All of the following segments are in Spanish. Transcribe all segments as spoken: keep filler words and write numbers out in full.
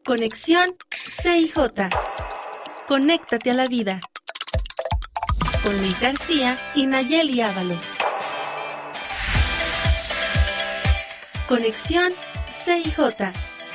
Conexión C I J. Conéctate a la vida. Con Luis García y Nayeli Ábalos. Conexión C I J.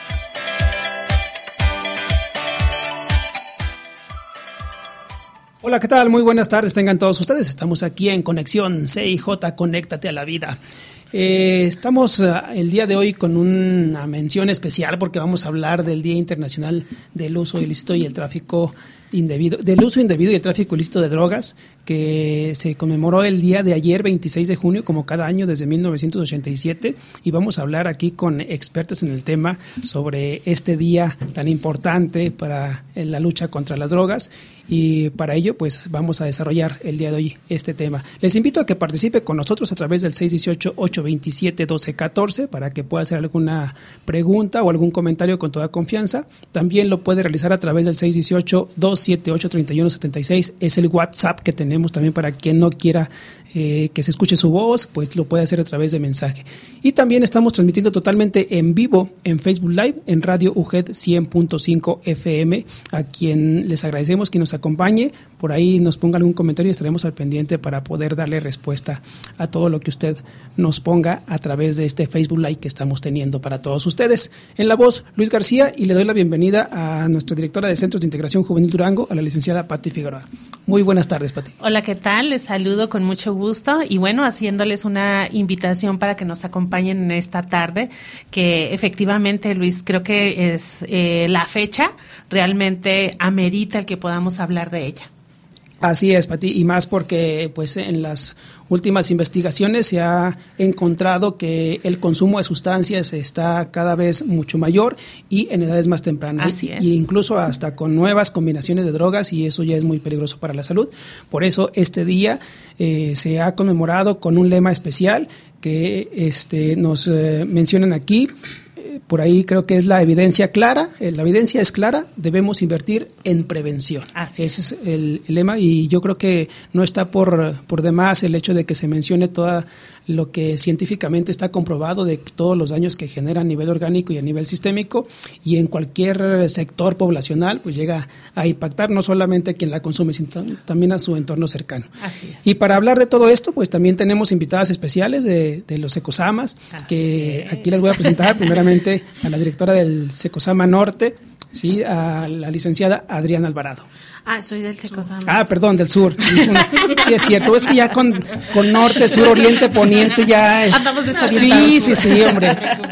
Hola, ¿qué tal? Muy buenas tardes, tengan todos ustedes. Estamos aquí en Conexión C I J, Conéctate a la Vida. Eh, estamos uh, el día de hoy con una mención especial porque vamos a hablar del Día Internacional del Uso Ilícito y el Tráfico Indebido, del uso indebido y el tráfico ilícito de drogas, que se conmemoró el día de ayer, veintiséis de junio, como cada año desde mil novecientos ochenta y siete, y vamos a hablar aquí con expertos en el tema sobre este día tan importante para la lucha contra las drogas, y para ello pues vamos a desarrollar el día de hoy este tema. Les invito a que participe con nosotros a través del seis uno ocho, ocho dos siete, uno dos uno cuatro para que pueda hacer alguna pregunta o algún comentario con toda confianza. También lo puede realizar a través del seis uno ocho, dos siete ocho, tres uno siete seis, es el WhatsApp que tenemos también para quien no quiera eh, que se escuche su voz, pues lo puede hacer a través de mensaje. Y también estamos transmitiendo totalmente en vivo en Facebook Live, en Radio U G E D cien punto cinco F M, a quien les agradecemos que nos acompañe, por ahí nos ponga algún comentario y estaremos al pendiente para poder darle respuesta a todo lo que usted nos ponga a través de este Facebook Live que estamos teniendo para todos ustedes. En la voz, Luis García, y le doy la bienvenida a nuestra directora de Centros de Integración Juvenil Durango, a la licenciada Pati Figueroa. Muy buenas tardes, Pati. Hola, ¿qué tal? Les saludo con mucho gusto y bueno, haciéndoles una invitación para que nos acompañen en esta tarde, que efectivamente, Luis, creo que es eh, la fecha realmente amerita el que podamos hablar de ella. Así es, Pati, y más porque pues en las últimas investigaciones se ha encontrado que el consumo de sustancias está cada vez mucho mayor y en edades más tempranas. Así es. Y incluso hasta con nuevas combinaciones de drogas, y eso ya es muy peligroso para la salud. Por eso este día eh, se ha conmemorado con un lema especial que este, nos eh, mencionan aquí. Por ahí creo que es la evidencia clara, la evidencia es clara, debemos invertir en prevención. Así Ese es el, el lema, y yo creo que no está por, por demás el hecho de que se mencione todo lo que científicamente está comprobado de todos los daños que genera a nivel orgánico y a nivel sistémico, y en cualquier sector poblacional pues llega a impactar no solamente a quien la consume, sino también a su entorno cercano. Así es. Y para hablar de todo esto pues también tenemos invitadas especiales de, de los Secosamas, Así que es. aquí les voy a presentar primeramente a la directora del Secosama Norte, sí, a la licenciada Adriana Alvarado. Ah, soy del Secosama. Ah, perdón, del sur. Sí, es cierto. Es que ya con, con norte, sur, oriente, poniente ya... Andamos desorientados. Sí, sí, sí, hombre.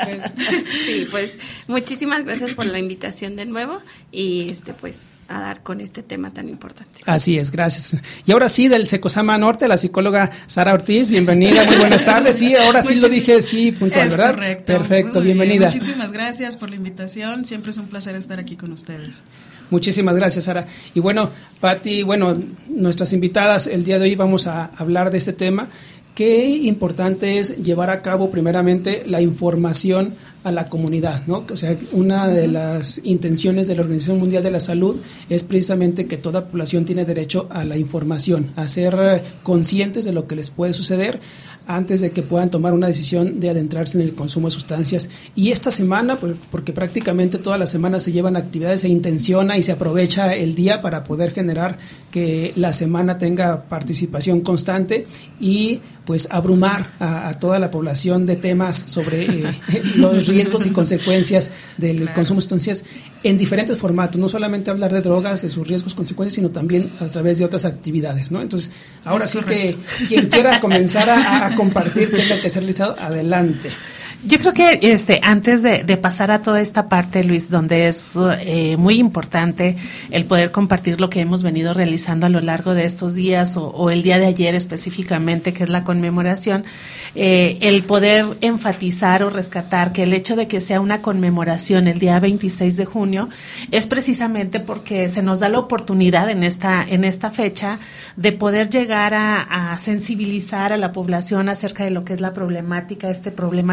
Sí, pues muchísimas gracias por la invitación de nuevo y este pues a dar con este tema tan importante. Así es, gracias. Y ahora sí, del Secosama Norte, la psicóloga Sara Ortiz, bienvenida, muy buenas tardes. Sí, ahora sí lo dije, sí, puntual, es ¿verdad? Correcto. Perfecto, Muy bienvenida. Bien. Muchísimas gracias por la invitación, siempre es un placer estar aquí con ustedes. Muchísimas gracias, Sara. Y bueno, Pati, bueno, nuestras invitadas, el día de hoy vamos a hablar de este tema. Qué importante es llevar a cabo primeramente la información a la comunidad, ¿no? O sea, una de las intenciones de la Organización Mundial de la Salud es precisamente que toda población tiene derecho a la información, a ser conscientes de lo que les puede suceder antes de que puedan tomar una decisión de adentrarse en el consumo de sustancias. Y esta semana, porque prácticamente todas las semanas se llevan actividades, se intenciona y se aprovecha el día para poder generar que la semana tenga participación constante y pues abrumar a, a toda la población de temas sobre eh, los riesgos y consecuencias del claro. consumo de sustancias en diferentes formatos, no solamente hablar de drogas, de sus riesgos, consecuencias, sino también a través de otras actividades, ¿no? Entonces, ahora es sí correcto. Que quien quiera comenzar a, a compartir qué es lo que se ha realizado, adelante. Yo creo que este antes de, de pasar a toda esta parte, Luis, donde es eh, muy importante el poder compartir lo que hemos venido realizando a lo largo de estos días o, o el día de ayer específicamente, que es la conmemoración, eh, el poder enfatizar o rescatar que el hecho de que sea una conmemoración el día veintiséis de junio es precisamente porque se nos da la oportunidad en esta en esta fecha de poder llegar a, a sensibilizar a la población acerca de lo que es la problemática, este problema tan grave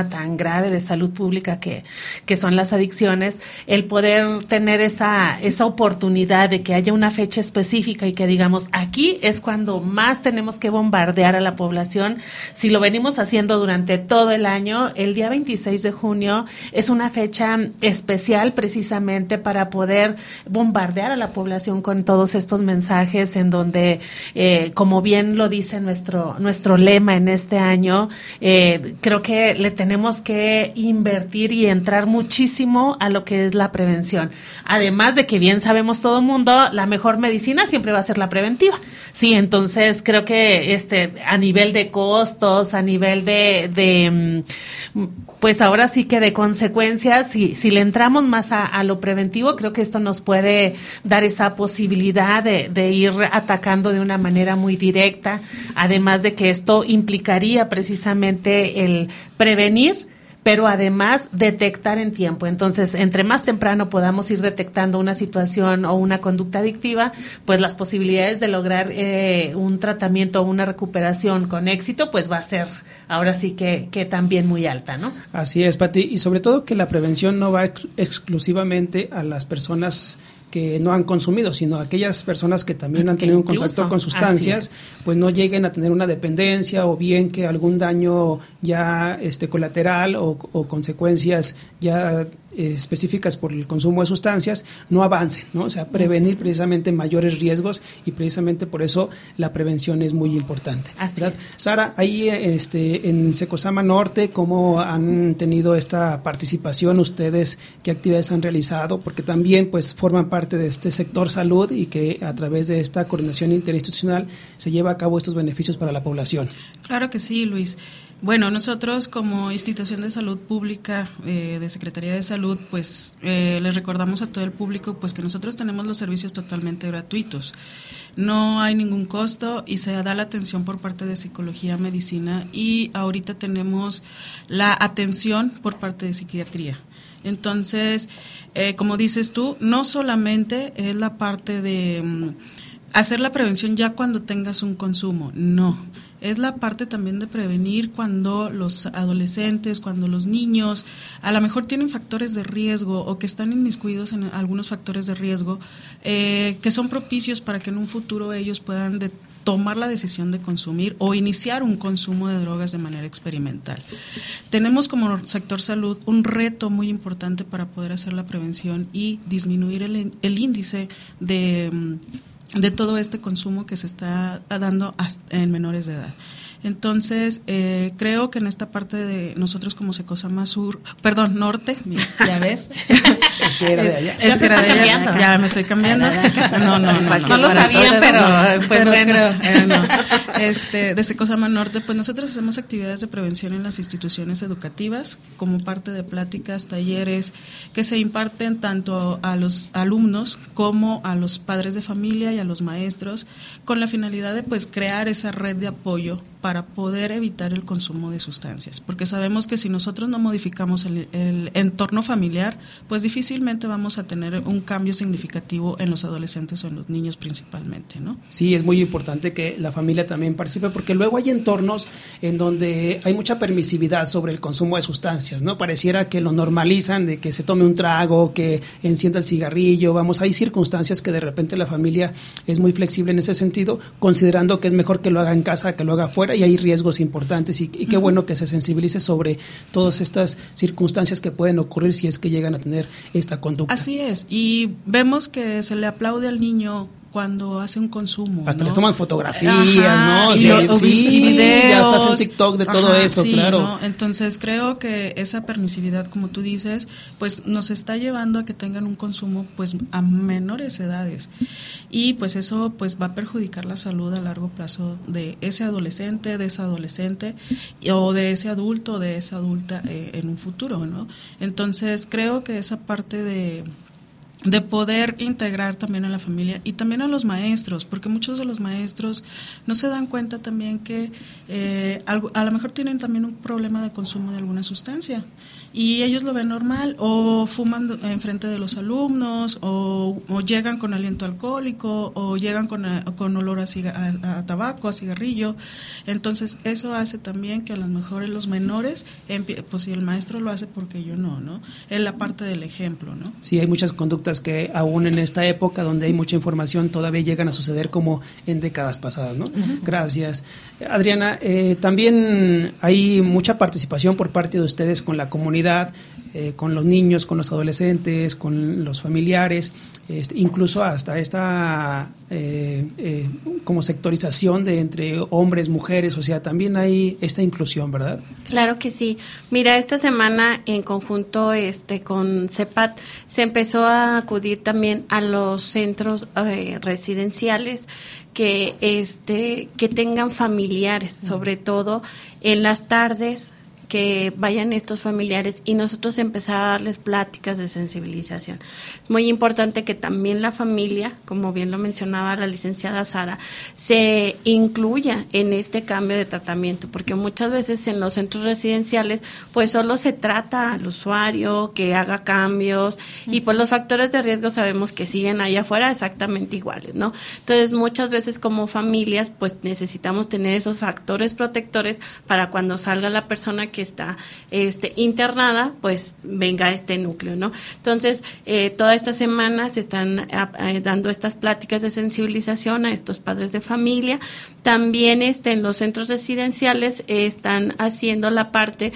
grave de salud pública que, que son las adicciones, el poder tener esa, esa oportunidad de que haya una fecha específica y que digamos, aquí es cuando más tenemos que bombardear a la población. Si lo venimos haciendo durante todo el año, el día veintiséis de junio es una fecha especial precisamente para poder bombardear a la población con todos estos mensajes en donde, eh, como bien lo dice nuestro, nuestro lema en este año, eh, creo que le tenemos que invertir y entrar muchísimo a lo que es la prevención. Además de que bien sabemos todo el mundo, la mejor medicina siempre va a ser la preventiva. Sí, entonces creo que este a nivel de costos, a nivel de, de pues ahora sí que de consecuencias, si, si le entramos más a, a lo preventivo, creo que esto nos puede dar esa posibilidad de, de ir atacando de una manera muy directa, además de que esto implicaría precisamente el prevenir, pero además detectar en tiempo. Entonces, entre más temprano podamos ir detectando una situación o una conducta adictiva, pues las posibilidades de lograr eh, un tratamiento o una recuperación con éxito, pues va a ser ahora sí que, que también muy alta, ¿no? Así es, Pati, y sobre todo que la prevención no va ex- exclusivamente a las personas que no han consumido, sino aquellas personas que también han tenido un contacto con sustancias, pues no lleguen a tener una dependencia o bien que algún daño ya este colateral o, o consecuencias ya eh, específicas por el consumo de sustancias no avancen, ¿no? O sea, prevenir precisamente mayores riesgos y precisamente por eso la prevención es muy importante. Así ¿verdad? es. Sara, ahí este en Secosama Norte, ¿cómo han tenido esta participación ustedes? ¿Qué actividades han realizado? Porque también pues forman parte de este sector salud y que a través de esta coordinación interinstitucional se lleva a cabo estos beneficios para la población. Claro que sí, Luis. Bueno, nosotros como institución de salud pública eh, de Secretaría de Salud, pues eh, les recordamos a todo el público pues que nosotros tenemos los servicios totalmente gratuitos. No hay ningún costo y se da la atención por parte de psicología, medicina y ahorita tenemos la atención por parte de psiquiatría. Entonces, eh, como dices tú, no solamente es la parte de um, hacer la prevención ya cuando tengas un consumo, no. Es la parte también de prevenir cuando los adolescentes, cuando los niños a lo mejor tienen factores de riesgo o que están inmiscuidos en algunos factores de riesgo eh, que son propicios para que en un futuro ellos puedan de tomar la decisión de consumir o iniciar un consumo de drogas de manera experimental. Tenemos como sector salud un reto muy importante para poder hacer la prevención y disminuir el, el índice de, de todo este consumo que se está dando hasta en menores de edad. Entonces, eh, creo que en esta parte de nosotros como Secosama Sur, perdón, Norte, ya ves. Es que era de allá. Es que era de allá, ya me estoy cambiando. No, no, no. No, no lo sabían, pero pues pero bueno. Creo, eh, no. Este, de Secosama Norte, pues nosotros hacemos actividades de prevención en las instituciones educativas como parte de pláticas, talleres que se imparten tanto a los alumnos como a los padres de familia y a los maestros con la finalidad de pues crear esa red de apoyo para poder evitar el consumo de sustancias, porque sabemos que si nosotros no modificamos el, el entorno familiar, pues difícilmente vamos a tener un cambio significativo en los adolescentes o en los niños principalmente, ¿no? Sí, es muy importante que la familia también participe, porque luego hay entornos en donde hay mucha permisividad sobre el consumo de sustancias, ¿no? Pareciera que lo normalizan, de que se tome un trago, que encienda el cigarrillo, vamos, hay circunstancias que de repente la familia es muy flexible en ese sentido, considerando que es mejor que lo haga en casa que lo haga afuera, y hay riesgos importantes y, y qué bueno que se sensibilice sobre todas estas circunstancias que pueden ocurrir si es que llegan a tener esta conducta. Así es, y vemos que se le aplaude al niño cuando hace un consumo. Hasta ¿no? les toman fotografías, Ajá, ¿no? y Sí, lo, sí, y videos, ya estás en TikTok de todo ajá, eso, sí, claro. ¿no? Entonces creo que esa permisividad, como tú dices, pues nos está llevando a que tengan un consumo pues a menores edades y pues eso pues va a perjudicar la salud a largo plazo de ese adolescente, de esa adolescente o de ese adulto, de esa adulta eh, en un futuro, ¿no? Entonces creo que esa parte de de poder integrar también a la familia y también a los maestros, porque muchos de los maestros no se dan cuenta también que eh, algo, a lo mejor tienen también un problema de consumo de alguna sustancia y ellos lo ven normal, o fuman enfrente de los alumnos, o, o llegan con aliento alcohólico, o llegan con, a, con olor a, ciga, a, a tabaco, a cigarrillo. Entonces eso hace también que a lo mejor los menores, pues si el maestro lo hace, porque yo no, ¿no? Es la parte del ejemplo, ¿no? Sí, hay muchas conductas que aún en esta época donde hay mucha información todavía llegan a suceder como en décadas pasadas, ¿no? Uh-huh. Gracias. Adriana, eh, también hay mucha participación por parte de ustedes con la comunidad, Eh, con los niños, con los adolescentes, con los familiares, este, incluso hasta esta eh, eh, como sectorización de entre hombres, mujeres, o sea, también hay esta inclusión, ¿verdad? Claro que sí. Mira, esta semana en conjunto este con CEPAT se empezó a acudir también a los centros eh, residenciales que este que tengan familiares, sobre todo en las tardes, que vayan estos familiares y nosotros empezar a darles pláticas de sensibilización. Es muy importante que también la familia, como bien lo mencionaba la licenciada Sara, se incluya en este cambio de tratamiento, porque muchas veces en los centros residenciales pues solo se trata al usuario que haga cambios y pues los factores de riesgo sabemos que siguen allá afuera exactamente iguales, ¿no? Entonces muchas veces como familias pues necesitamos tener esos factores protectores para cuando salga la persona que está este, internada, pues venga este núcleo, ¿no? Entonces, eh, toda esta semana se están eh, dando estas pláticas de sensibilización a estos padres de familia. También este, en los centros residenciales eh, están haciendo la parte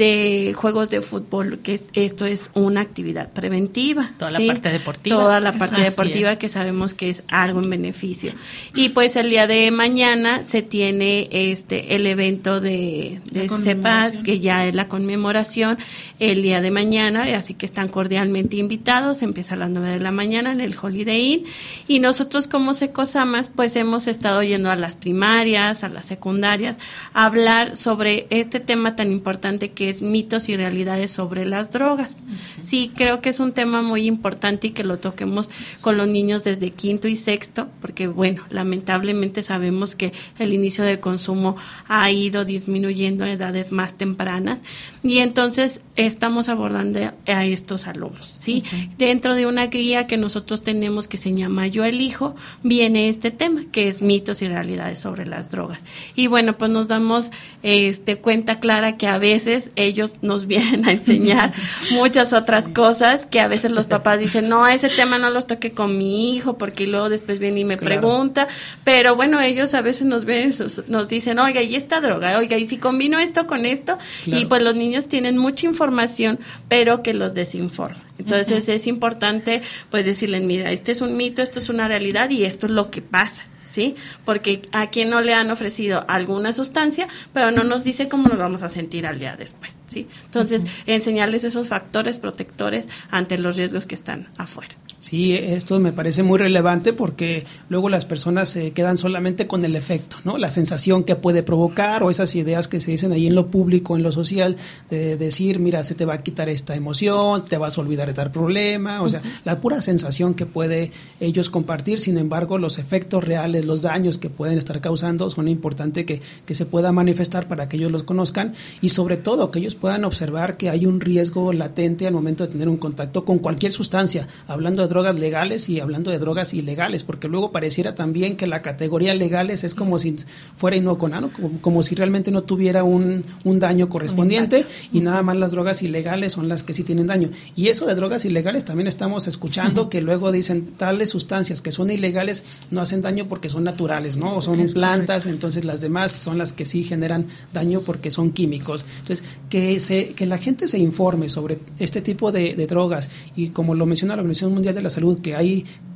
de juegos de fútbol, que esto es una actividad preventiva. Toda ¿sí? la parte deportiva. Toda la parte Así deportiva es. Que sabemos que es algo en beneficio. Y pues el día de mañana se tiene este el evento de, de CEPAT, que ya es la conmemoración el día de mañana, así que están cordialmente invitados. Empieza a las nueve de la mañana en el Holiday Inn, y nosotros como Secosamas pues hemos estado yendo a las primarias, a las secundarias, a hablar sobre este tema tan importante que es mitos y realidades sobre las drogas. Uh-huh. Sí, creo que es un tema muy importante y que lo toquemos con los niños desde quinto y sexto, porque bueno, lamentablemente sabemos que el inicio de consumo ha ido disminuyendo a edades más tempranas, y entonces estamos abordando a estos alumnos, ¿sí? Uh-huh. Dentro de una guía que nosotros tenemos que se llama Yo Elijo, viene este tema, que es mitos y realidades sobre las drogas. Y bueno, pues nos damos este cuenta clara que a veces ellos nos vienen a enseñar muchas otras cosas, que a veces los papás dicen, no, ese tema no los toque con mi hijo, porque luego después viene y me claro. pregunta, pero bueno, ellos a veces nos ven, nos dicen, oiga, ¿y esta droga? Oiga, ¿y si combino esto con esto? Claro. Y pues los niños tienen mucha información, pero que los desinforma. Entonces uh-huh. es importante pues decirles, mira, este es un mito, esto es una realidad y esto es lo que pasa, ¿sí? Porque a quien no le han ofrecido alguna sustancia, pero no nos dice cómo nos vamos a sentir al día después, ¿sí? Entonces, uh-huh. enseñarles esos factores protectores ante los riesgos que están afuera. Sí, esto me parece muy relevante porque luego las personas se quedan solamente con el efecto, ¿no? La sensación que puede provocar, o esas ideas que se dicen ahí en lo público, en lo social, de decir, mira, se te va a quitar esta emoción, te vas a olvidar de tal problema, o sea, la pura sensación que puede ellos compartir. Sin embargo, los efectos reales, los daños que pueden estar causando son importantes que, que se pueda manifestar para que ellos los conozcan, y sobre todo que ellos puedan observar que hay un riesgo latente al momento de tener un contacto con cualquier sustancia, hablando de drogas legales y hablando de drogas ilegales, porque luego pareciera también que la categoría legales es como si fuera inocuo, como, como si realmente no tuviera un, un daño correspondiente, y nada más las drogas ilegales son las que sí tienen daño. Y eso de drogas ilegales también estamos escuchando, que luego dicen tales sustancias que son ilegales no hacen daño porque son naturales, ¿no? O son plantas, entonces las demás son las que sí generan daño porque son químicos. Entonces, que se que la gente se informe sobre este tipo de, de drogas, y como lo menciona la Organización Mundial de la Salud, que hay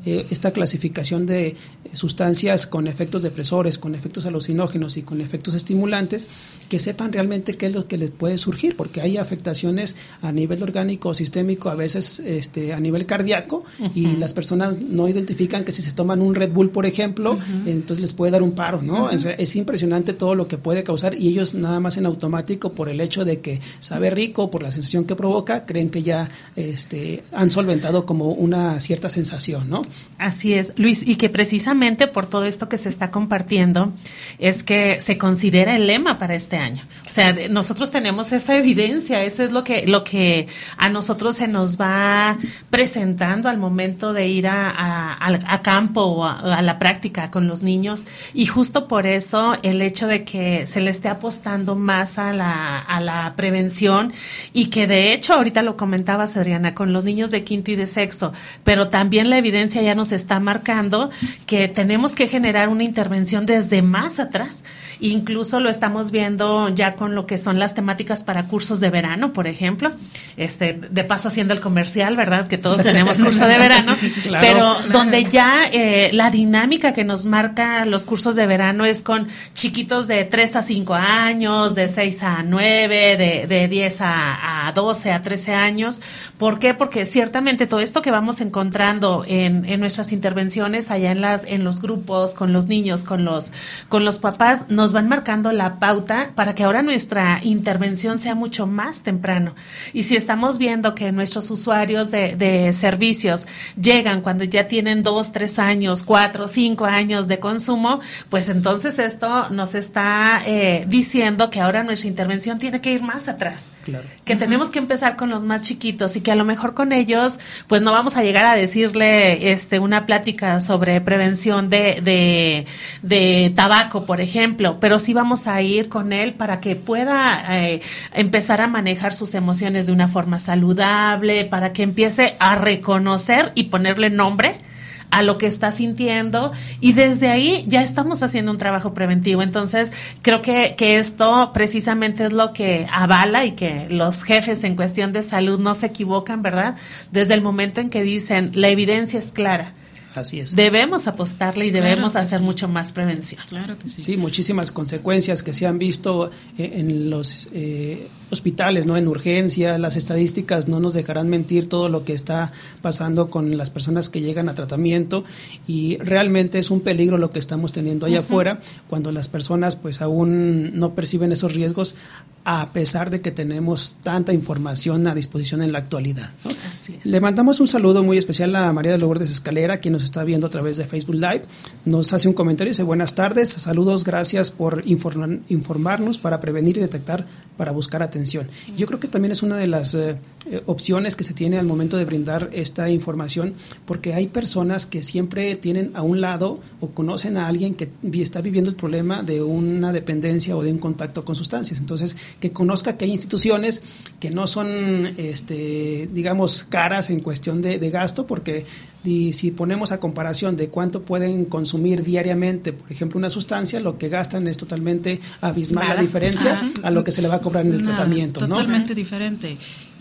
eh, esta clasificación de sustancias con efectos depresores, con efectos alucinógenos y con efectos estimulantes, que sepan realmente qué es lo que les puede surgir, porque hay afectaciones a nivel orgánico o sistémico, a veces este, a nivel cardíaco, uh-huh. y las personas no identifican que si se toman un Red Bull, por ejemplo, uh-huh. entonces les puede dar un paro, ¿no? Uh-huh. Es, es impresionante todo lo que puede causar, y ellos nada más en automático, por el hecho de que sabe rico, por la sensación que provoca, creen que ya este, han solventado como una cierta sensación, ¿no? Así es, Luis, y que precisamente por todo esto que se está compartiendo es que se considera el lema para este año. O sea, de, nosotros tenemos esa evidencia, eso es lo que lo que a nosotros se nos va presentando al momento de ir a, a, a campo o a, a la práctica con los niños, y justo por eso el hecho de que se le esté apostando más a la, a la prevención, y que de hecho ahorita lo comentabas, Adriana, con los niños de quinto y de sexto, pero también la evidencia ya nos está marcando que tenemos que generar una intervención desde más atrás. Incluso lo estamos viendo ya con lo que son las temáticas para cursos de verano, por ejemplo. Este, de paso haciendo el comercial, ¿verdad? Que todos tenemos curso de verano, claro, pero claro. donde ya eh, la dinámica que nos marca los cursos de verano es con chiquitos de tres a cinco años, de seis a nueve, de, de diez a doce, a trece años. ¿Por qué? Porque ciertamente todo esto que vamos encontrando en, en nuestras intervenciones allá en las en los grupos, con los niños, con los con los papás, nos van marcando la pauta para que ahora nuestra intervención sea mucho más temprano. Y si estamos viendo que nuestros usuarios de, de servicios llegan cuando ya tienen dos, tres años, cuatro, cinco años de consumo, pues entonces esto nos está eh, diciendo que ahora nuestra intervención tiene que ir más atrás. Claro. Que uh-huh. tenemos que empezar con los más chiquitos, y que a lo mejor con ellos pues no vamos a llegar a decirle este una plática sobre prevención de, de, de tabaco, por ejemplo, pero sí vamos a ir con él para que pueda eh, empezar a manejar sus emociones de una forma saludable, para que empiece a reconocer y ponerle nombre a lo que está sintiendo, y desde ahí ya estamos haciendo un trabajo preventivo. Entonces creo que, que esto precisamente es lo que avala, y que los jefes en cuestión de salud no se equivocan, ¿verdad? Desde el momento en que dicen la evidencia es clara. Así es. Debemos apostarle y debemos claro hacer sí. mucho más prevención. Claro que sí. Sí, muchísimas consecuencias que se han visto en los eh, hospitales, ¿no? En urgencia, las estadísticas no nos dejarán mentir todo lo que está pasando con las personas que llegan a tratamiento, y realmente es un peligro lo que estamos teniendo allá uh-huh. afuera, cuando las personas pues aún no perciben esos riesgos, a pesar de que tenemos tanta información a disposición en la actualidad, ¿no? Así es. Le mandamos un saludo muy especial a María de Lourdes Escalera, quien nos está viendo a través de Facebook Live. Nos hace un comentario y dice: buenas tardes, saludos, gracias por informar, informarnos para prevenir y detectar, para buscar atención. Yo creo que también es una de las eh, opciones que se tiene al momento de brindar esta información, porque hay personas que siempre tienen a un lado o conocen a alguien que está viviendo el problema de una dependencia o de un contacto con sustancias. Entonces, que conozca que hay instituciones que no son, este, digamos, caras en cuestión de, de gasto, porque y si ponemos a comparación de cuánto pueden consumir diariamente, por ejemplo, una sustancia, lo que gastan es totalmente abismal. Nada. La diferencia Ajá. a lo que se le va a cobrar en el Nada, tratamiento, es totalmente ¿no? diferente.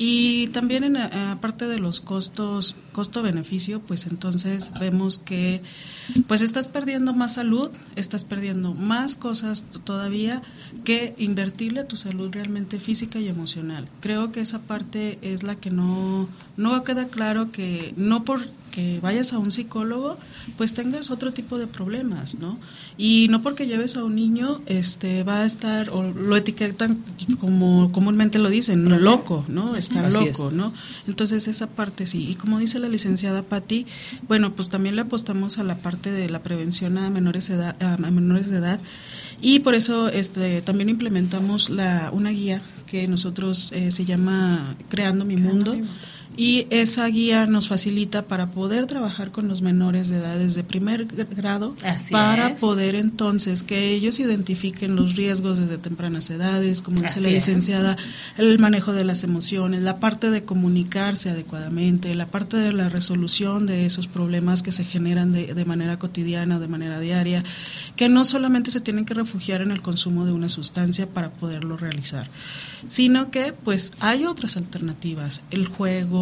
Y también en, aparte de los costos, costo-beneficio, pues entonces vemos que pues estás perdiendo más salud, estás perdiendo más cosas todavía que invertirle a tu salud realmente física y emocional. Creo que esa parte es la que no, no queda claro, que no por que vayas a un psicólogo pues tengas otro tipo de problemas, ¿no? Y no porque lleves a un niño este va a estar, o lo etiquetan como comúnmente lo dicen, no, loco, ¿no? Está Así loco, es. ¿no? Entonces esa parte sí. Y como dice la licenciada Patti, bueno, pues también le apostamos a la parte de la prevención a menores de edad, a menores de edad. Y por eso este también implementamos la una guía que nosotros eh, se llama Creando mi Mundo. Creando mi Mundo. Y esa guía nos facilita para poder trabajar con los menores de edad desde primer grado, Así para es. poder entonces que ellos identifiquen los riesgos desde tempranas edades, como dice Así la licenciada, es. el manejo de las emociones, la parte de comunicarse adecuadamente, la parte de la resolución de esos problemas que se generan de, de manera cotidiana, de manera diaria, que no solamente se tienen que refugiar en el consumo de una sustancia para poderlo realizar, sino que pues hay otras alternativas, el juego,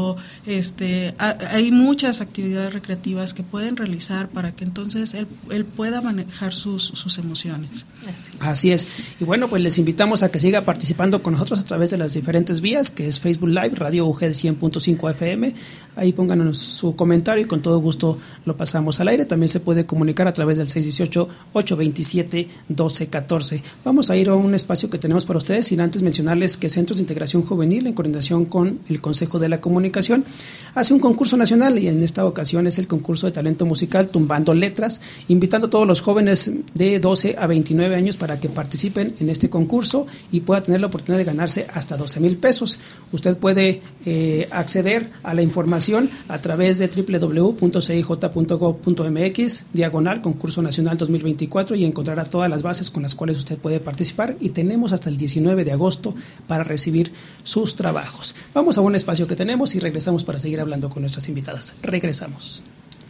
pero este a, hay muchas actividades recreativas que pueden realizar para que entonces él, él pueda manejar sus, sus emociones. Así. Así es. Y bueno, pues les invitamos a que siga participando con nosotros a través de las diferentes vías, que es Facebook Live, Radio U G E cien punto cinco F M. Ahí pónganos su comentario y con todo gusto lo pasamos al aire. También se puede comunicar a través del seis uno ocho, ocho dos siete, uno dos uno cuatro. Vamos a ir a un espacio que tenemos para ustedes, sin antes mencionarles que Centros de Integración Juvenil, en coordinación con el Consejo de la Comunicación, hace un concurso nacional, y en esta ocasión es el concurso de talento musical Tumbando Letras, invitando a todos los jóvenes de doce a veintinueve años para que participen en este concurso y pueda tener la oportunidad de ganarse hasta doce mil pesos. Usted puede eh, acceder a la información a través de doble u doble u doble u punto c i j punto gob punto m x diagonal concurso nacional dos mil veinticuatro y encontrará todas las bases con las cuales usted puede participar, y tenemos hasta el diecinueve de agosto para recibir sus trabajos. Vamos a un espacio que tenemos y regresamos para seguir hablando con nuestras invitadas. Regresamos.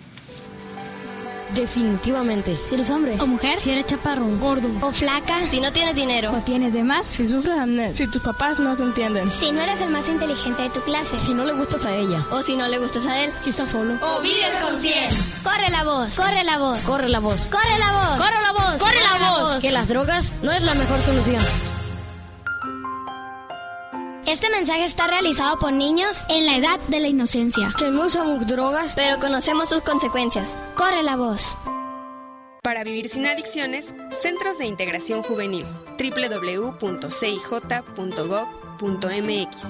Definitivamente. Si eres hombre o mujer, si eres chaparro, gordo o flaca, si no tienes dinero o tienes de más, si sufres de amnesia, si tus papás no te entienden, si no eres el más inteligente de tu clase, si no le gustas a ella o si no le gustas a él, si estás solo o vives con cien. Corre la voz, corre la voz, corre la voz, corre la voz, corre la voz, corre la voz, que las drogas no es la mejor solución. Este mensaje está realizado por niños en la edad de la inocencia, que no usamos drogas, pero conocemos sus consecuencias. Corre la voz. Para vivir sin adicciones, Centros de Integración Juvenil, doble u doble u doble u punto c i j punto gob punto m x.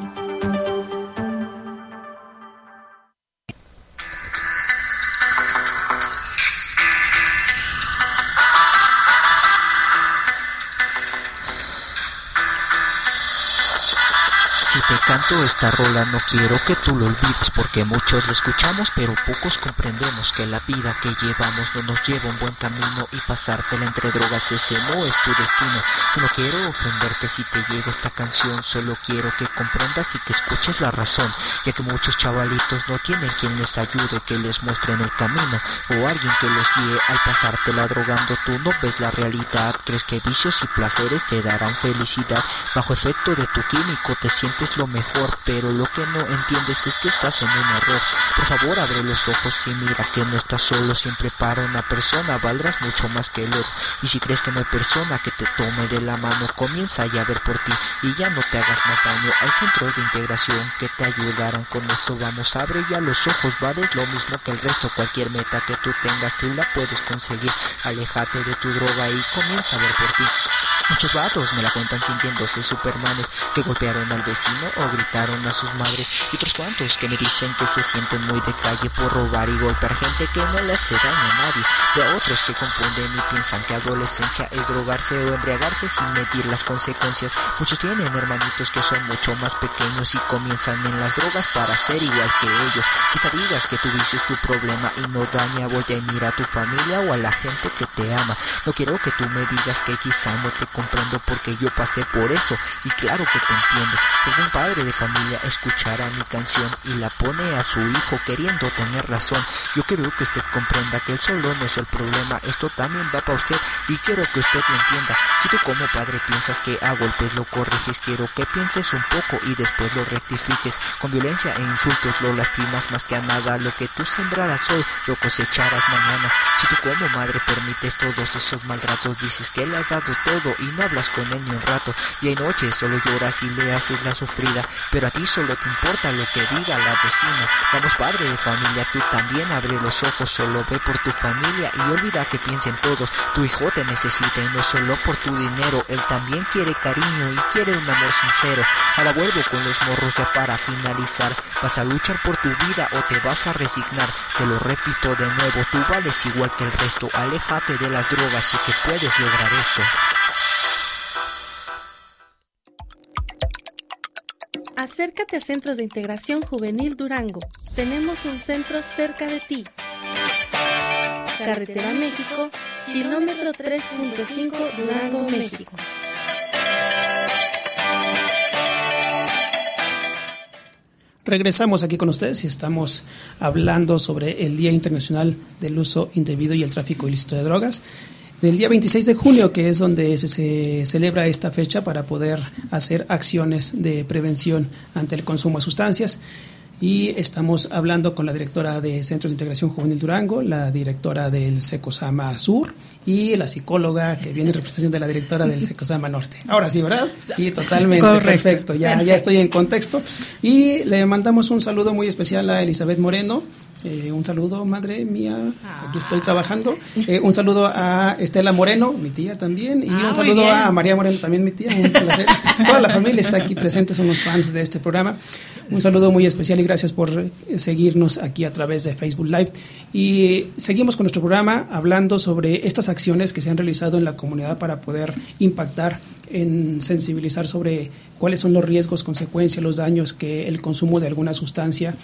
Te canto esta rola, no quiero que tú lo olvides, porque muchos lo escuchamos pero pocos comprendemos que la vida que llevamos no nos lleva un buen camino, y pasártela entre drogas ese no es tu destino. No quiero ofenderte si te llega esta canción, solo quiero que comprendas y que escuches la razón, ya que muchos chavalitos no tienen quien les ayude, que les muestren el camino o alguien que los guíe. Al pasártela drogando tú no ves la realidad, crees que vicios y placeres te darán felicidad. Bajo efecto de tu químico te sientes lo mejor, pero lo que no entiendes es que estás en un error. Por favor abre los ojos y mira que no estás solo, siempre para una persona valdrás mucho más que el oro. Y si crees que no hay persona que te tome de la mano, comienza ya a ver por ti y ya no te hagas más daño. Hay centros de integración que te ayudarán con esto, vamos, abre ya los ojos, vales lo mismo que el resto. Cualquier meta que tú tengas tú la puedes conseguir, aléjate de tu droga y comienza a ver por ti. Muchos vatos me la cuentan sintiéndose supermanes, que golpearon al vecino o gritaron a sus madres, y otros cuantos que me dicen que se sienten muy de calle por robar y golpear gente que no le hace daño a nadie. De otros que confunden y piensan que adolescencia es drogarse o embriagarse sin medir las consecuencias. Muchos tienen hermanitos que son mucho más pequeños y comienzan en las drogas para ser igual que ellos. Quizá digas que tu vicio es tu problema y no daña, voltea y mira a tu familia o a la gente que te ama. No quiero que tú me digas que quizá no te comprendo, porque yo pasé por eso y claro que te entiendo. Si algún padre de familia escuchara mi canción y la pone a su hijo queriendo tener razón, yo quiero que usted comprenda que el solo no es el problema, esto también va para usted y quiero que usted lo entienda. Si tú como padre piensas que a golpes lo corriges, quiero que pienses un poco y después lo rectifiques. Con violencia e insultos lo lastimas más que a nada, lo que tú sembrarás hoy lo cosecharás mañana. Si tú como madre permites todos esos maltratos, dices que le has dado todo y no hablas con él ni un rato, y hay noches solo lloras y le haces la sufrida, pero a ti solo te importa lo que diga la vecina. Vamos, padre de familia, tú también abre los ojos, solo ve por tu familia y olvida que piensen todos. Tu hijo te necesita y no solo por tu dinero, él también quiere cariño y quiere un amor sincero. Ahora vuelvo con los morros ya para finalizar, ¿vas a luchar por tu vida o te vas a resignar? Te lo repito de nuevo, tú vales igual que el resto, aléjate de las drogas y que puedes lograr esto. Acércate a Centros de Integración Juvenil Durango. Tenemos un centro cerca de ti. Carretera México, kilómetro tres punto cinco, Durango, México. Regresamos aquí con ustedes y estamos hablando sobre el Día Internacional del Uso Indebido y el Tráfico Ilícito de Drogas. Del día veintiséis de junio, que es donde se, se celebra esta fecha para poder hacer acciones de prevención ante el consumo de sustancias. y estamos hablando con la directora de Centros de Integración Juvenil Durango, la directora del SECOSAMA Sur y la psicóloga que viene en representación de la directora del SECOSAMA Norte. Ahora sí, ¿verdad? Sí, totalmente. Correcto. Perfecto, ya, ya estoy en contexto. Y le mandamos un saludo muy especial a Elizabeth Moreno. Eh, un saludo, madre mía, aquí estoy trabajando. Eh, un saludo a Estela Moreno, mi tía también, y ah, un saludo a María Moreno, también mi tía. Un placer. Toda la familia está aquí presente, somos fans de este programa. Un saludo muy especial y gracias por seguirnos aquí a través de Facebook Live. Y seguimos con nuestro programa hablando sobre estas acciones que se han realizado en la comunidad para poder impactar en sensibilizar sobre cuáles son los riesgos, consecuencias, los daños que el consumo de alguna sustancia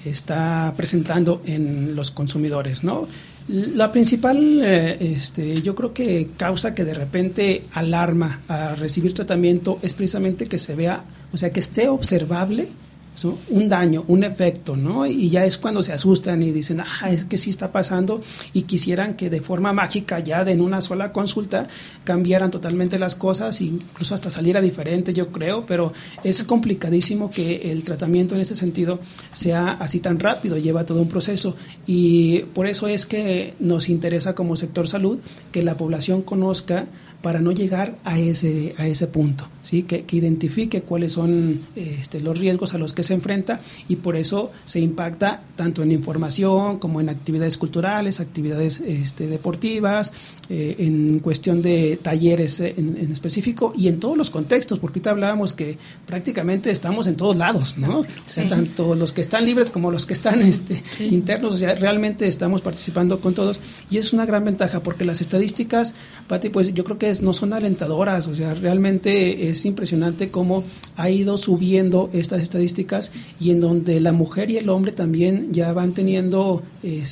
está presentando en los consumidores, ¿no? La principal, eh, este, yo creo que causa que de repente alarma a recibir tratamiento es precisamente que se vea, o sea, que esté observable, ¿no?, un daño, un efecto, ¿no? Y ya es cuando se asustan y dicen, ah, es que sí está pasando, y quisieran que de forma mágica ya de en una sola consulta cambiaran totalmente las cosas, incluso hasta saliera diferente, yo creo, pero es complicadísimo que el tratamiento en ese sentido sea así tan rápido, lleva todo un proceso, y por eso es que nos interesa como sector salud que la población conozca para no llegar a ese a ese punto, ¿sí? Que, que identifique cuáles son este, los riesgos a los que se enfrenta, y por eso se impacta tanto en información como en actividades culturales, actividades este, deportivas, eh, en cuestión de talleres en, en específico y en todos los contextos, porque ahorita hablábamos que prácticamente estamos en todos lados, ¿no? O sea, sí, tanto los que están libres como los que están este, sí. internos, o sea, realmente estamos participando con todos, y es una gran ventaja porque las estadísticas, Pati, pues yo creo que no son alentadoras, o sea, realmente es impresionante cómo ha ido subiendo estas estadísticas, y en donde la mujer y el hombre también ya van teniendo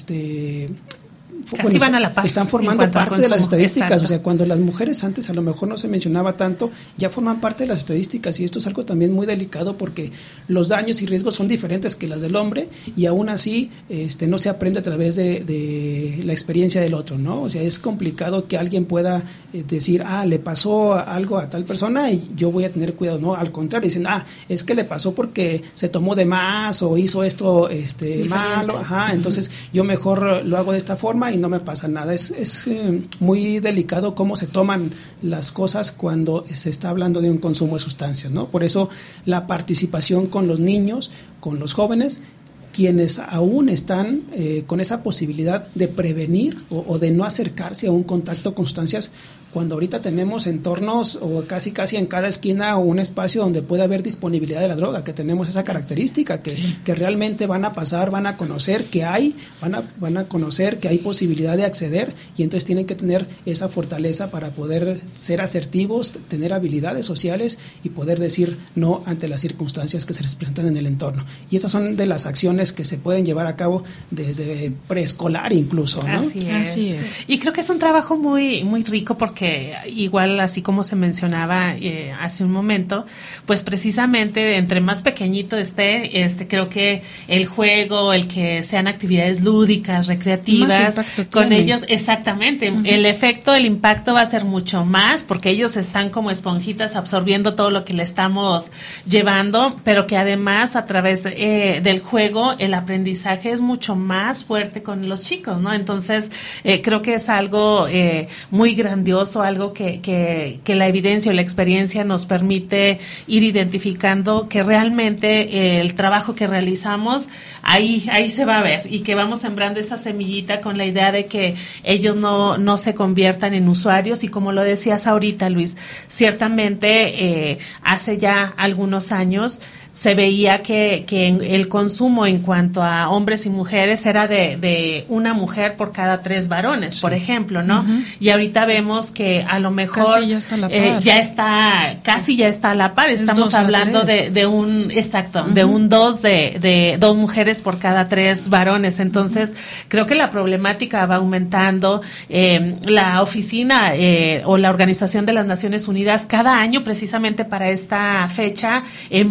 este Casi bueno, van a la par. Están formando parte de las estadísticas. Exacto. O sea, cuando las mujeres antes a lo mejor no se mencionaba tanto, ya forman parte de las estadísticas, y esto es algo también muy delicado porque los daños y riesgos son diferentes que las del hombre, y aún así este, no se aprende a través de, de la experiencia del otro, ¿no? O sea, es complicado que alguien pueda eh, decir, ah, le pasó algo a tal persona y yo voy a tener cuidado, ¿no? Al contrario, dicen, ah, es que le pasó porque se tomó de más o hizo esto este, malo, ajá, entonces yo mejor lo hago de esta forma y no me pasa nada. Es, es eh, muy delicado cómo se toman las cosas cuando se está hablando de un consumo de sustancias, ¿no? Por eso la participación con los niños, con los jóvenes, quienes aún están eh, con esa posibilidad de prevenir o, o de no acercarse a un contacto con sustancias, cuando ahorita tenemos entornos o casi casi en cada esquina o un espacio donde puede haber disponibilidad de la droga, que tenemos esa característica, que, sí. que realmente van a pasar, van a conocer que hay, van a, van a conocer que hay posibilidad de acceder, y entonces tienen que tener esa fortaleza para poder ser asertivos, tener habilidades sociales y poder decir no ante las circunstancias que se les presentan en el entorno. Y estas son de las acciones que se pueden llevar a cabo desde preescolar incluso, ¿no? Así es. Así es. Y creo que es un trabajo muy, muy rico porque que igual así como se mencionaba eh, hace un momento, pues precisamente entre más pequeñito esté, este creo que el juego, el que sean actividades lúdicas, recreativas, con tiene. ellos, exactamente, uh-huh. el efecto, el impacto va a ser mucho más, porque ellos están como esponjitas absorbiendo todo lo que le estamos llevando, pero que además a través de, eh, del juego el aprendizaje es mucho más fuerte con los chicos, ¿no? Entonces eh, creo que es algo eh, muy grandioso, algo que, que, que la evidencia o la experiencia nos permite ir identificando que realmente eh, el trabajo que realizamos ahí, ahí se va a ver, y que vamos sembrando esa semillita con la idea de que ellos no, no se conviertan en usuarios. Y como lo decías ahorita, Luis, ciertamente eh, hace ya algunos años se veía que, que el consumo en cuanto a hombres y mujeres era de, de una mujer por cada tres varones, sí. por ejemplo, ¿no? Uh-huh. Y ahorita vemos que a lo mejor casi ya está a la par. Eh, ya está, casi sí. ya está a la par. Estamos hablando de, de un, exacto, uh-huh. de un dos de, de dos mujeres por cada tres varones. Entonces, uh-huh. creo que la problemática va aumentando. Eh, la oficina eh, o la Organización de las Naciones Unidas cada año, precisamente para esta fecha, emite un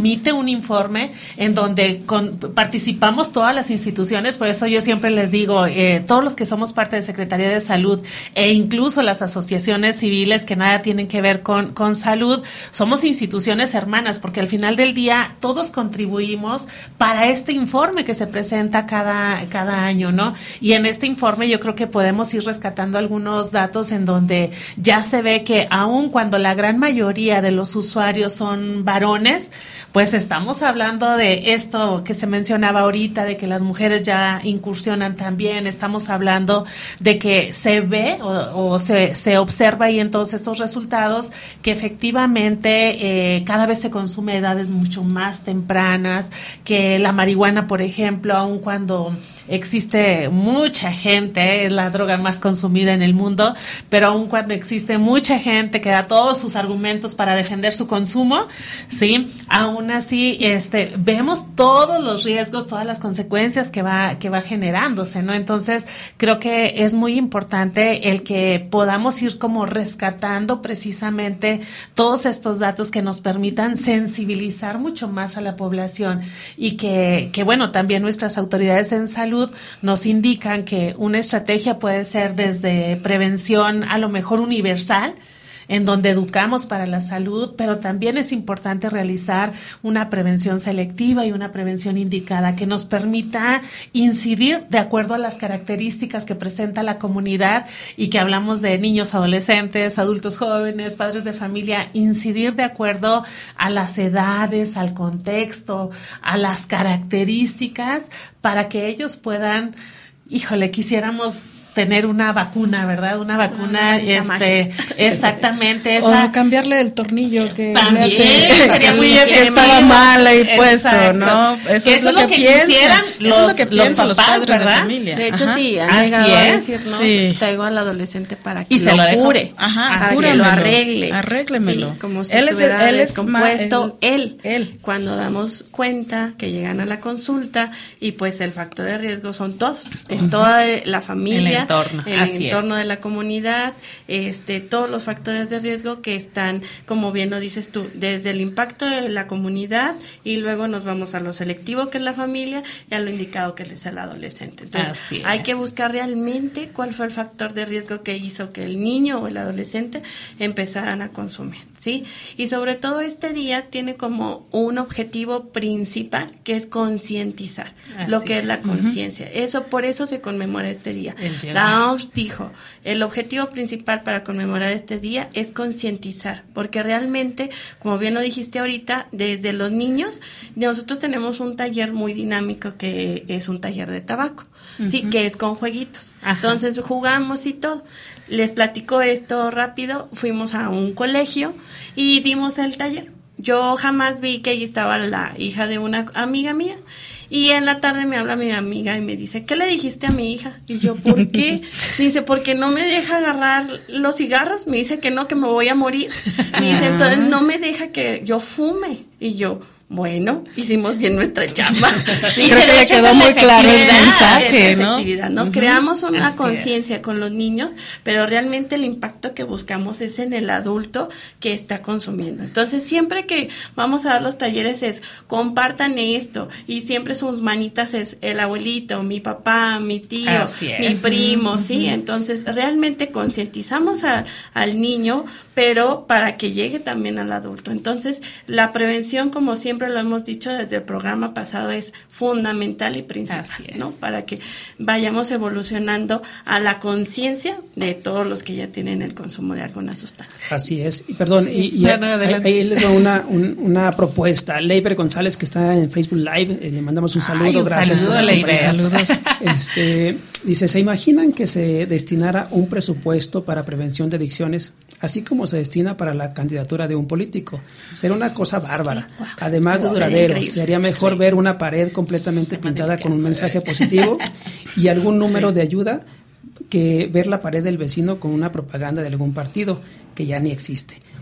un informe sí. en donde con, participamos todas las instituciones, por eso yo siempre les digo, eh, todos los que somos parte de Secretaría de Salud e incluso las asociaciones civiles que nada tienen que ver con, con salud, somos instituciones hermanas, porque al final del día todos contribuimos para este informe que se presenta cada, cada año, ¿no? Y en este informe yo creo que podemos ir rescatando algunos datos en donde ya se ve que aun cuando la gran mayoría de los usuarios son varones, pues estamos hablando de esto que se mencionaba ahorita, de que las mujeres ya incursionan también, estamos hablando de que se ve o, o se, se observa ahí en todos estos resultados que efectivamente eh, cada vez se consume a edades mucho más tempranas, que la marihuana, por ejemplo, aun cuando existe mucha gente, es la droga más consumida en el mundo, pero aun cuando existe mucha gente que da todos sus argumentos para defender su consumo, sí, aún así este vemos todos los riesgos, todas las consecuencias que va que va generándose, ¿no? Entonces, creo que es muy importante el que podamos ir como rescatando precisamente todos estos datos que nos permitan sensibilizar mucho más a la población y que que bueno, también nuestras autoridades en salud nos indican que una estrategia puede ser desde prevención a lo mejor universal, en donde educamos para la salud, pero también es importante realizar una prevención selectiva y una prevención indicada que nos permita incidir de acuerdo a las características que presenta la comunidad y que hablamos de niños, adolescentes, adultos jóvenes, padres de familia, incidir de acuerdo a las edades, al contexto, a las características para que ellos puedan, híjole, quisiéramos tener una vacuna, ¿verdad? Una vacuna, una este, exactamente. Esa. O cambiarle el tornillo que también le hace, sería muy bien que estaba mal ahí puesto, exacto. ¿no? Eso, eso es lo que, que quisieran los, eso es lo que los papás, los padres ¿verdad? De familia. De hecho, ajá. sí, han así llegado es, a decirnos, sí. traigo al adolescente para que y se lo, lo cure, ajá, para que lo arregle. Arréglemelo. Sí, como si él estuviera es, él descompuesto. Es él, él. Cuando damos cuenta que llegan a la consulta y pues el factor de riesgo son todos, es toda la familia, el entorno, el así entorno es. de la comunidad, este, todos los factores de riesgo que están, como bien lo dices tú, desde el impacto de la comunidad y luego nos vamos a lo selectivo que es la familia y a lo indicado que es el adolescente. Entonces, así hay es. que buscar realmente cuál fue el factor de riesgo que hizo que el niño o el adolescente empezaran a consumir, ¿sí? Y sobre todo este día tiene como un objetivo principal que es concientizar lo que es, es la conciencia. Uh-huh. Eso, por eso se conmemora este día. La O M S dijo, el objetivo principal para conmemorar este día es concientizar, porque realmente, como bien lo dijiste ahorita, desde los niños, nosotros tenemos un taller muy dinámico que es un taller de tabaco, uh-huh. sí, que es con jueguitos. Ajá. Entonces jugamos y todo. Les platico esto rápido, fuimos a un colegio y dimos el taller. Yo jamás vi que ahí estaba la hija de una amiga mía. Y en la tarde me habla mi amiga y me dice, ¿qué le dijiste a mi hija? Y yo, ¿por qué? Me dice, porque no me deja agarrar los cigarros. Me dice que no, que me voy a morir. Me dice, entonces no me deja que yo fume. Y yo, bueno, hicimos bien nuestra chamba. Sí, creo que le quedó muy claro el mensaje, ¿no? ¿no? Uh-huh. Creamos una Así conciencia es. con los niños, pero realmente el impacto que buscamos es en el adulto que está consumiendo. Entonces, siempre que vamos a dar los talleres es, compartan esto, y siempre sus manitas es el abuelito, mi papá, mi tío, mi primo, uh-huh. ¿sí? Entonces, realmente concientizamos a, al niño, pero para que llegue también al adulto. Entonces, la prevención, como siempre lo hemos dicho desde el programa pasado, es fundamental y principal, ¿no? Para que vayamos evolucionando a la conciencia de todos los que ya tienen el consumo de alguna sustancia. Así es. Y perdón, sí, y, y bueno, ahí, ahí les doy una, un, una propuesta. Leiber González, que está en Facebook Live, eh, le mandamos un saludo. Ay, un gracias saludo, por Leiber. Saludos. Este, dice, ¿se imaginan que se destinara un presupuesto para prevención de adicciones, así como se destina para la candidatura de un político? Será una cosa bárbara. Wow. Además de duradero, sería, sería mejor sí. ver una pared completamente pintada con un mensaje positivo y algún número sí. de ayuda que ver la pared del vecino con una propaganda de algún partido que ya ni existe.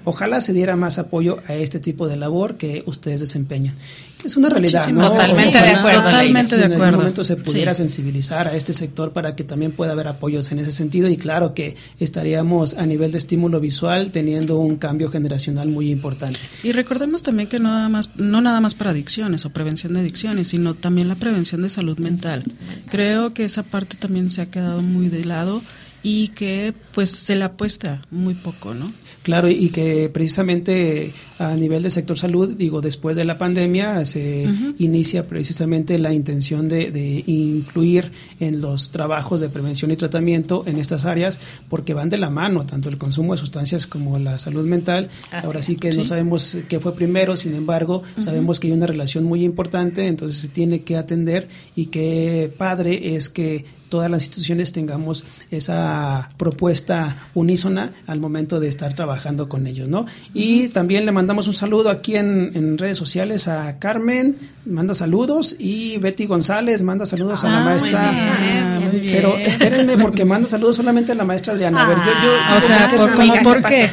ojalá se diera más apoyo a este tipo de labor que ustedes desempeñan. Es una realidad, ¿no? Totalmente Ojalá, de acuerdo. Totalmente de en acuerdo. algún momento se pudiera Sí. sensibilizar a este sector para que también pueda haber apoyos en ese sentido, y claro que estaríamos a nivel de estímulo visual teniendo un cambio generacional muy importante. Y recordemos también que no nada más no nada más para adicciones o prevención de adicciones, sino también la prevención de salud mental. Creo que esa parte también se ha quedado muy de lado y que pues se le apuesta muy poco, ¿no? Claro, y que precisamente a nivel del sector salud, digo, después de la pandemia se uh-huh. inicia precisamente la intención de, de incluir en los trabajos de prevención y tratamiento en estas áreas, porque van de la mano, tanto el consumo de sustancias como la salud mental. Así Ahora sí que es, no sí. sabemos qué fue primero, sin embargo, uh-huh. sabemos que hay una relación muy importante, entonces se tiene que atender, y qué padre es que todas las instituciones tengamos esa propuesta unísona al momento de estar trabajando con ellos, ¿no? Y también le mandamos un saludo aquí en, en redes sociales a Carmen, manda saludos, y Betty González manda saludos ah, a la maestra. Muy bien, muy bien. Pero espérenme, porque manda saludos solamente a la maestra Adriana. A ver, yo, yo, o sea, por, ¿cómo por qué?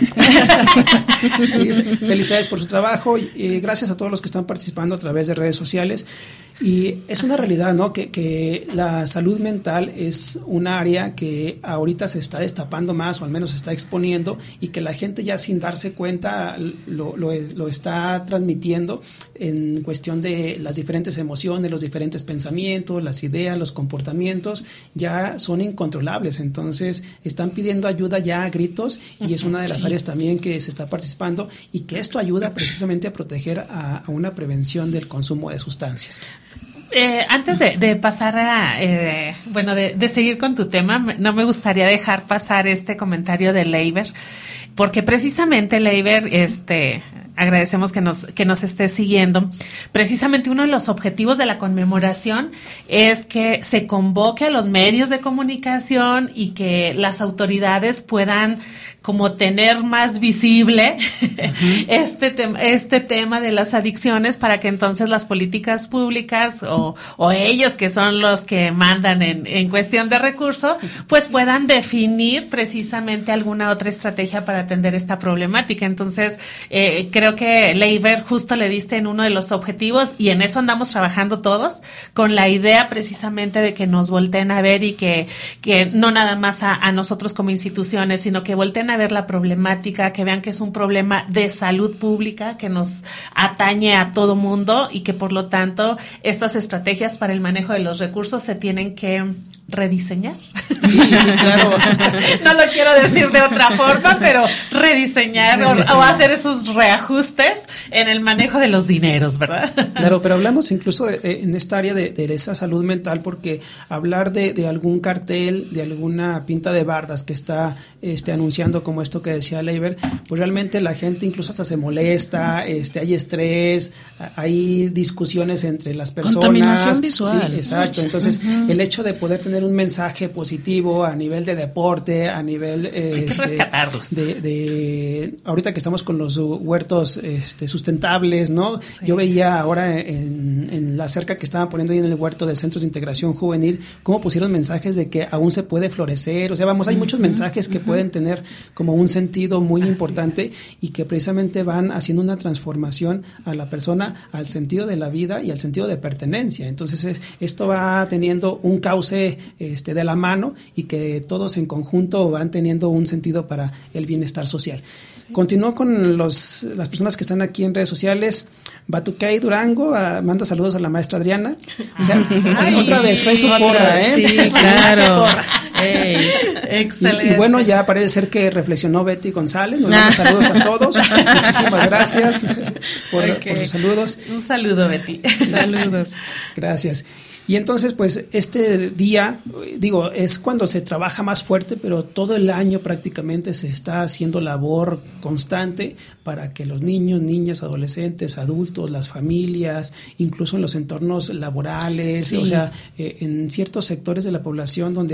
Sí, felicidades por su trabajo, y, y gracias a todos los que están participando a través de redes sociales. Y es una realidad, ¿no? Que, que la salud mental es un área que ahorita se está destapando más, o al menos se está exponiendo, y que la gente ya sin darse cuenta lo, lo, lo está transmitiendo en cuestión de las diferentes emociones, los diferentes pensamientos, las ideas, los comportamientos, ya son incontrolables. Entonces están pidiendo ayuda ya a gritos, y es una de las sí. áreas también que se está participando, y que esto ayuda precisamente a proteger a, a una prevención del consumo de sustancias. Eh, antes de, de pasar a, eh, bueno, de, de seguir con tu tema, no me gustaría dejar pasar este comentario de Leiber, porque precisamente Leiber, este, agradecemos que nos, que nos esté siguiendo. Precisamente uno de los objetivos de la conmemoración es que se convoque a los medios de comunicación y que las autoridades puedan como tener más visible uh-huh. este, te- este tema de las adicciones, para que entonces las políticas públicas o, o ellos, que son los que mandan en, en cuestión de recursos, pues puedan definir precisamente alguna otra estrategia para atender esta problemática. Entonces, eh, creo que Leiber justo le diste en uno de los objetivos, y en eso andamos trabajando todos, con la idea precisamente de que nos volteen a ver, y que, que no nada más a, a nosotros como instituciones, sino que volteen a ver la problemática, que vean que es un problema de salud pública que nos atañe a todo mundo, y que por lo tanto estas estrategias para el manejo de los recursos se tienen que rediseñar. Sí, sí, claro. No lo quiero decir de otra forma, pero rediseñar, rediseñar. O, o hacer esos reajustes en el manejo de los dineros, ¿verdad? Claro, pero hablamos incluso de, de, en esta área de, de esa salud mental, porque hablar de, de algún cartel, de alguna pinta de bardas que está este, anunciando como esto que decía Leiber, pues realmente la gente incluso hasta se molesta, este, hay estrés, hay discusiones entre las personas. Contaminación visual. Sí, exacto. Entonces, uh-huh. el hecho de poder tener un mensaje positivo a nivel de deporte, a nivel eh, hay que este, rescatarlos. De, de ahorita que estamos con los huertos este, sustentables, ¿no? Sí. Yo veía ahora en, en la cerca que estaban poniendo ahí en el huerto de Centros de Integración Juvenil, cómo pusieron mensajes de que aún se puede florecer. O sea, vamos, hay uh-huh. muchos mensajes que uh-huh. pueden tener como un sentido muy Así importante es. Y que precisamente van haciendo una transformación a la persona, al sentido de la vida y al sentido de pertenencia. Entonces, es, esto va teniendo un cauce Este, de la mano, y que todos en conjunto van teniendo un sentido para el bienestar social. Sí. Continúo con los, las personas que están aquí en redes sociales. Batucay Durango uh, manda saludos a la maestra Adriana. O sea, Ay, otra vez trae su porra, ¿eh? Sí, claro. Hey. Excelente. Y, y bueno, ya parece ser que reflexionó Betty González. Nos manda saludos a todos. Muchísimas gracias por, okay. por sus saludos. Un saludo, Betty. Sí. Saludos. Gracias. Y entonces, pues, este día, digo, es cuando se trabaja más fuerte, pero todo el año prácticamente se está haciendo labor constante para que los niños, niñas, adolescentes, adultos, las familias, incluso en los entornos laborales, sí. o sea, eh, en ciertos sectores de la población donde a veces parece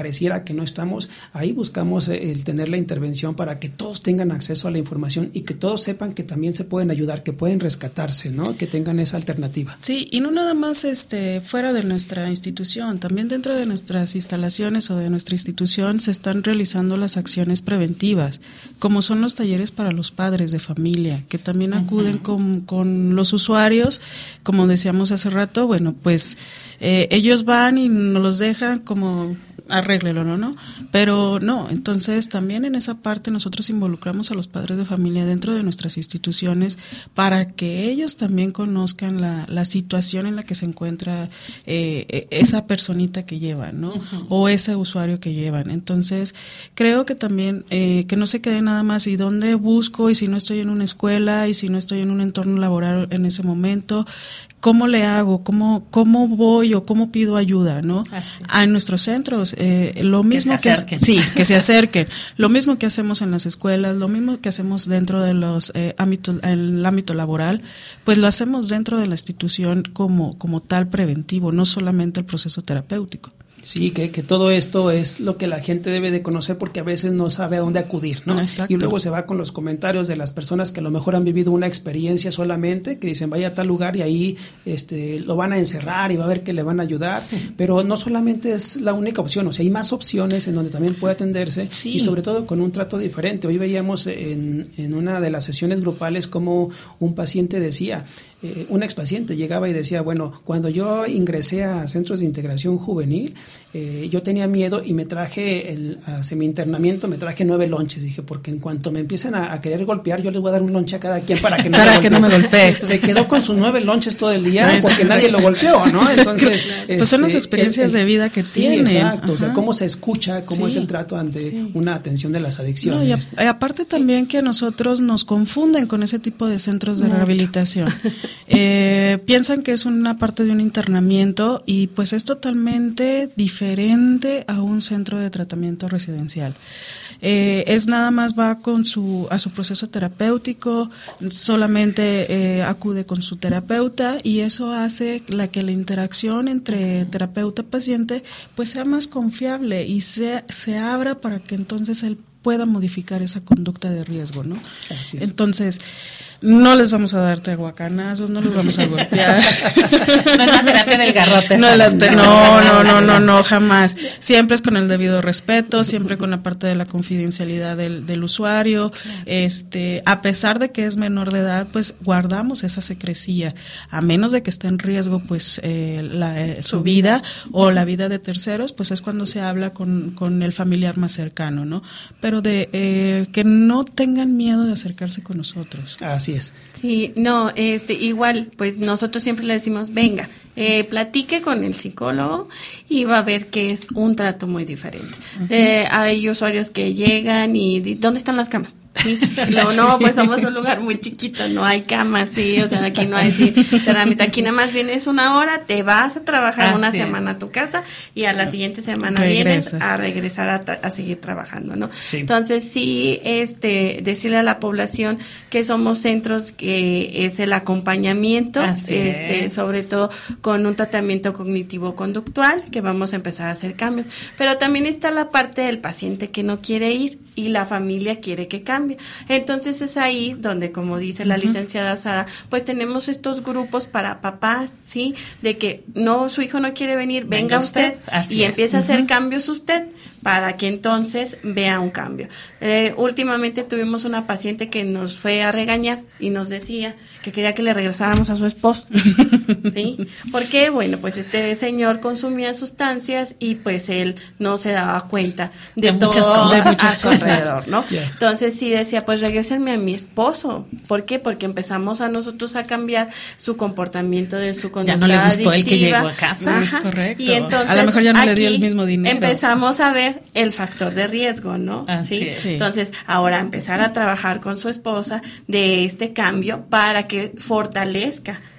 pareciera que no estamos, ahí buscamos el tener la intervención para que todos tengan acceso a la información y que todos sepan que también se pueden ayudar, que pueden rescatarse, ¿no? Que tengan esa alternativa. Sí, y no nada más este fuera de nuestra institución, también dentro de nuestras instalaciones o de nuestra institución se están realizando las acciones preventivas, como son los talleres para los padres de familia, que también acuden uh-huh. con, con los usuarios, como decíamos hace rato, bueno, pues eh, ellos van y nos los dejan como arréglelo, ¿no? ¿no? Pero no, entonces también en esa parte nosotros involucramos a los padres de familia dentro de nuestras instituciones para que ellos también conozcan la, la situación en la que se encuentra eh, esa personita que llevan, ¿no? Uh-huh. O ese usuario que llevan. Entonces, creo que también eh, que no se quede nada más y dónde busco y si no estoy en una escuela y si no estoy en un entorno laboral en ese momento, ¿cómo le hago? ¿Cómo, cómo voy o cómo pido ayuda, no? A nuestros centros, eh, lo mismo que se acerquen. que, sí, que se acerquen. Lo mismo que hacemos en las escuelas, lo mismo que hacemos dentro de los eh, ámbitos, en el ámbito laboral, pues lo hacemos dentro de la institución como, como tal preventivo, no solamente el proceso terapéutico. Sí, que, que todo esto es lo que la gente debe de conocer porque a veces no sabe a dónde acudir, ¿no? Exacto. Y luego se va con los comentarios de las personas que a lo mejor han vivido una experiencia solamente, que dicen vaya a tal lugar y ahí este, lo van a encerrar y va a ver que le van a ayudar, pero no solamente es la única opción, o sea, hay más opciones en donde también puede atenderse sí. y sobre todo con un trato diferente. Hoy veíamos en, en una de las sesiones grupales como un paciente decía, eh, un expaciente llegaba y decía, bueno, cuando yo ingresé a centros de integración juvenil, Eh, yo tenía miedo y me traje, el, hacia mi internamiento, me traje nueve lonches. Dije, porque en cuanto me empiecen a, a querer golpear, yo les voy a dar un lonche a cada quien para que no, para me, que no me golpee. Se quedó con sus nueve lonches todo el día porque nadie lo golpeó, ¿no? Entonces, pues este, son las experiencias el, el, de vida que sí, tienen. Exacto, Ajá. o sea, cómo se escucha, cómo sí. es el trato ante sí. una atención de las adicciones. No, y, a, y aparte sí. también que a nosotros nos confunden con ese tipo de centros de Mucho. rehabilitación. eh, piensan que es una parte de un internamiento y pues es totalmente diferente a un centro de tratamiento residencial. Eh, es nada más va con su a su proceso terapéutico, solamente eh, acude con su terapeuta y eso hace la que la interacción entre terapeuta y paciente pues sea más confiable y se, se abra para que entonces él pueda modificar esa conducta de riesgo, ¿no? Así es. Entonces, no les vamos a dar tehuacanazos, no les vamos a golpear. No es la terapia del garrote. No, la te- no, no, no, no, no, jamás. Siempre es con el debido respeto, siempre con la parte de la confidencialidad del, del usuario. Este, a pesar de que es menor de edad, pues guardamos esa secrecía, a menos de que esté en riesgo, pues eh, la, eh, su vida o la vida de terceros, pues es cuando se habla con, con el familiar más cercano, ¿no? Pero de eh, que no tengan miedo de acercarse con nosotros. Así es. Sí, no, este, igual, pues nosotros siempre le decimos, venga, eh, platique con el psicólogo y va a ver que es un trato muy diferente. Uh-huh. Eh, hay usuarios que llegan y, ¿dónde están las camas? Sí. No, no, pues somos un lugar muy chiquito, no hay camas, sí, o sea, aquí no hay sí, trámite, aquí nada más vienes una hora, te vas a trabajar Así una es. semana a tu casa y a la siguiente semana Regresas. vienes a regresar a, tra- a seguir trabajando, ¿no? Sí. Entonces, sí, este, decirle a la población que somos centros que es el acompañamiento, Así este, es. sobre todo con un tratamiento cognitivo-conductual, que vamos a empezar a hacer cambios, pero también está la parte del paciente que no quiere ir y la familia quiere que cambie. Entonces es ahí donde, como dice la uh-huh. licenciada Sara, pues tenemos estos grupos para papás, ¿sí? De que no, su hijo no quiere venir, venga, venga usted, usted y empieza uh-huh. a hacer cambios usted para que entonces vea un cambio. Eh, últimamente tuvimos una paciente que nos fue a regañar y nos decía que quería que le regresáramos a su esposo, ¿sí? ¿Por qué? Bueno, pues este señor consumía sustancias y pues él no se daba cuenta de, de muchas todo cosas, de muchas a su cosas. alrededor, ¿no? Yeah. Entonces sí decía, pues regrésenme a mi esposo. ¿Por qué? Porque empezamos a nosotros a cambiar su comportamiento de su conducta Ya no le gustó adictiva. El que llegó a casa. Es correcto. Y entonces, a lo mejor ya no le dio el mismo dinero. Empezamos a ver el factor de riesgo, ¿no? Así ¿Sí? es. Sí. Entonces, ahora empezar a trabajar con su esposa de este cambio para que fortalezca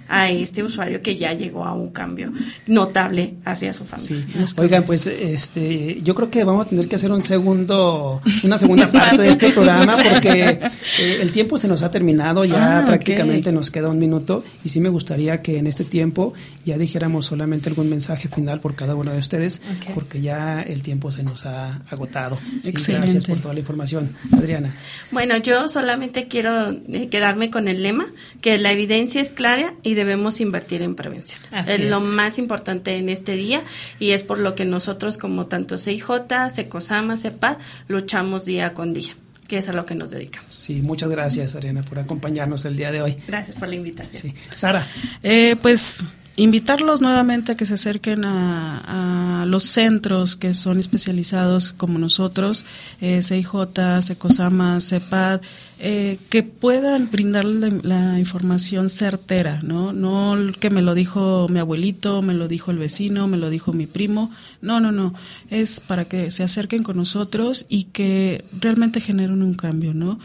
a este usuario que ya llegó a un cambio notable hacia su familia. Sí. Oigan, pues este, yo creo que vamos a tener que hacer un segundo, una segunda parte de este programa porque eh, el tiempo se nos ha terminado, ya ah, prácticamente okay. nos queda un minuto y sí me gustaría que en este tiempo ya dijéramos solamente algún mensaje final por cada uno de ustedes, okay. porque ya el tiempo se nos ha agotado. Sí, gracias por toda la información. Adriana. Bueno, yo solamente quiero eh, quedarme con el lema, que la evidencia es clara y debemos invertir en prevención. Así es, es lo más importante en este día y es por lo que nosotros como tanto C I J, Secosama, CEPAD, luchamos día con día, que es a lo que nos dedicamos. Sí, muchas gracias, Adriana, por acompañarnos el día de hoy. Gracias por la invitación. Sí. Sara. Eh, pues invitarlos nuevamente a que se acerquen a, a los centros que son especializados como nosotros, eh, C I J, Secosama, CEPAD, eh, que puedan brindarle la, la información certera, ¿no? No que me lo dijo mi abuelito, me lo dijo el vecino, me lo dijo mi primo, no, no, no, es para que se acerquen con nosotros y que realmente generen un cambio, ¿no?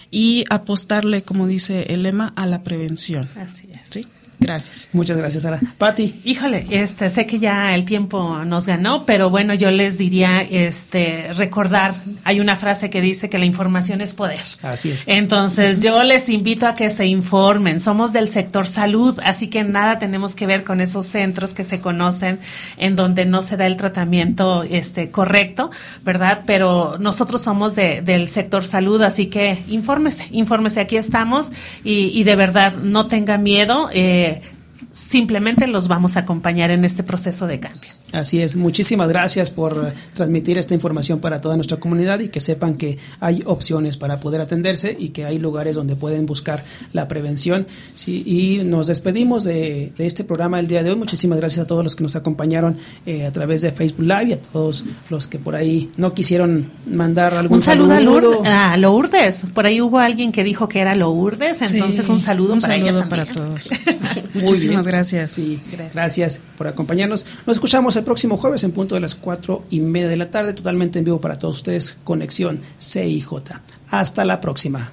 Y apostarle, como dice el lema, a la prevención. Así es. ¿Sí? Gracias. Muchas gracias, Sara. Pati. Híjole, este, sé que ya el tiempo nos ganó, pero bueno, yo les diría, este, recordar, hay una frase que dice que la información es poder. Así es. Entonces, yo les invito a que se informen. Somos del sector salud, así que nada tenemos que ver con esos centros que se conocen en donde no se da el tratamiento, este, correcto, ¿verdad? Pero nosotros somos de, del sector salud, así que infórmese, infórmese. Aquí estamos y, y de verdad no tenga miedo. Eh, Simplemente los vamos a acompañar en este proceso de cambio. Así es, muchísimas gracias por transmitir esta información para toda nuestra comunidad y que sepan que hay opciones para poder atenderse y que hay lugares donde pueden buscar la prevención. Sí, y nos despedimos de, de este programa el día de hoy. Muchísimas gracias a todos los que nos acompañaron eh, a través de Facebook Live y a todos los que por ahí no quisieron mandar algún un saludo. saludo. Un saludo a Lourdes. Por ahí hubo alguien que dijo que era Lourdes, entonces sí, un saludo un para saludo ella para también. todos. Muchísimas gracias. Sí, gracias. Gracias por acompañarnos. Nos escuchamos el próximo jueves en punto de las cuatro y media de la tarde, totalmente en vivo para todos ustedes, Conexión C I J. Hasta la próxima.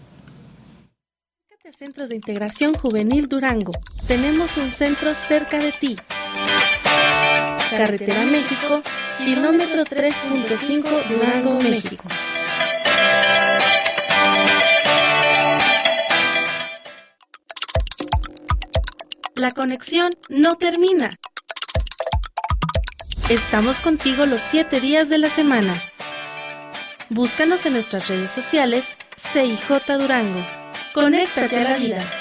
Centros de Integración Juvenil Durango. Tenemos un centro cerca de ti. Carretera México, kilómetro tres punto cinco, Durango, México. La conexión no termina. Estamos contigo los siete días de la semana. Búscanos en nuestras redes sociales C I J Durango. Conéctate a la vida.